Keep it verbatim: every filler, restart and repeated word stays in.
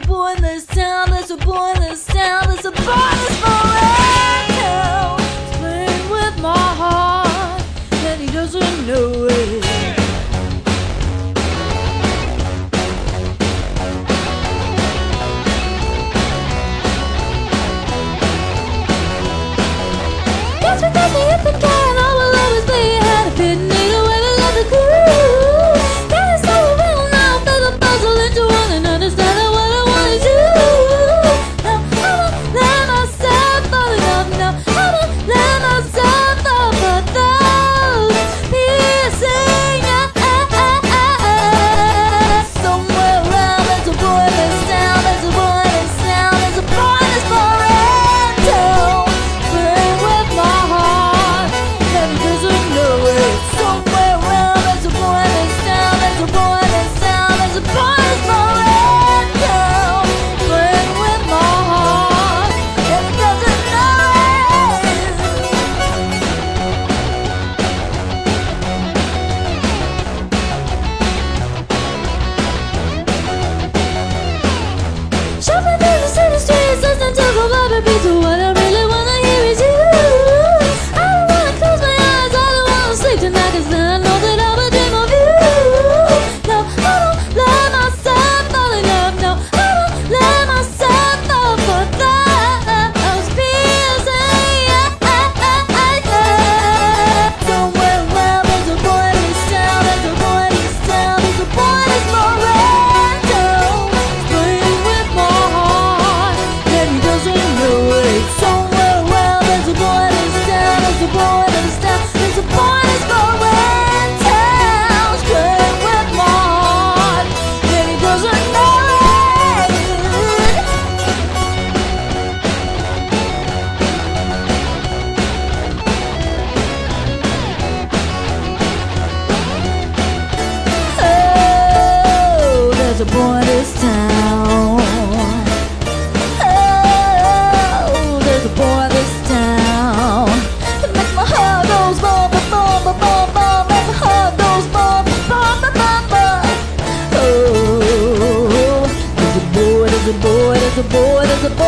boy in this town, there's a boy in this town, there's a boy in this foreign town. He's playing with my heart, and he doesn't know it. Guess we got the hip and can, all will always be had a pit needle with a leather groove. Got it so real now, feel the puzzle into one and understand that what I wanna do. Now I won't let myself fall in love. No, I won't let myself fall for those piercing eyes. Somewhere around there's a boy in this town, there's a boy in this town, there's a boy in this foreign town. Playing with my heart, and he doesn't know it. Somewhere around there's a boy in this town, there's a boy in this town, there's a boy in this foreign town. Playing with my heart, and he doesn't know it. Shuffling through the city streets, listening to the vibe beats of what I really wanna hear is you. I don't wanna close my eyes, I don't wanna sleep tonight, 'cause then I know that I'll dream of you. No, I don't let myself fall in love. No, I don't let myself fall for those piercing eyes. Somewhere around there's a boy in this town, there's a boy in this town, there's a boy in this foreign town. Playing with my heart, and he doesn't know it. Somewhere around there's a boy in this town, there's a boy in this town, there's a boy in this foreign town. Playing with my heart, and he doesn't know it. Oh, there's a boy in this town. Oh, there's a boy in this town. It makes my heart goes bum, bum, bum, bum, bum, bum. Makes my heart goes bum, bum, bum, bum, bum. Oh, there's a boy, there's a boy, there's a boy, there's a boy.